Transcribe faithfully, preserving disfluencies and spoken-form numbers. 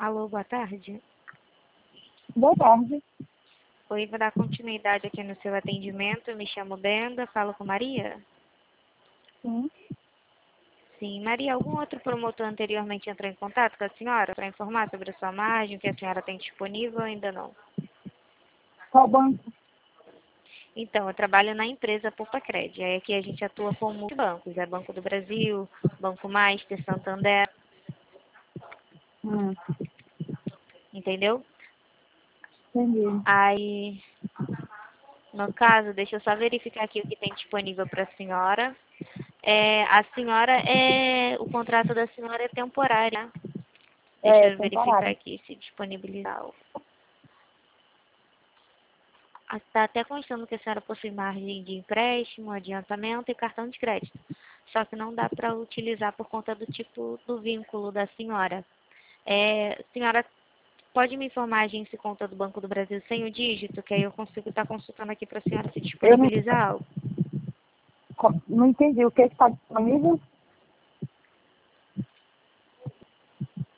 Alô, boa tarde. Boa tarde. Oi, vou dar continuidade aqui no seu atendimento. Eu me chamo Brenda, falo com Maria? Sim. Sim, Maria, algum outro promotor anteriormente entrou em contato com a senhora para informar sobre a sua margem, o que a senhora tem disponível ou ainda não? Qual banco? Então, eu trabalho na empresa Poupa-Cred. Aí aqui a gente atua com muitos bancos. É Banco do Brasil, Banco Master, Santander, Hum, entendeu? entendi. Aí, no caso, deixa eu só verificar aqui o que tem disponível para a senhora. É, a senhora é. O contrato da senhora é temporário, né? Deixa É, eu verificar temporário. aqui se disponibilizar. Está até constando que a senhora possui margem de empréstimo, adiantamento e cartão de crédito. Só que não dá para utilizar por conta do tipo do vínculo da senhora. É, senhora, pode me informar a agência e conta do Banco do Brasil sem o dígito, que aí eu consigo estar consultando aqui para a senhora se Eu não, disponibilizar algo. co- não entendi o que está disponível.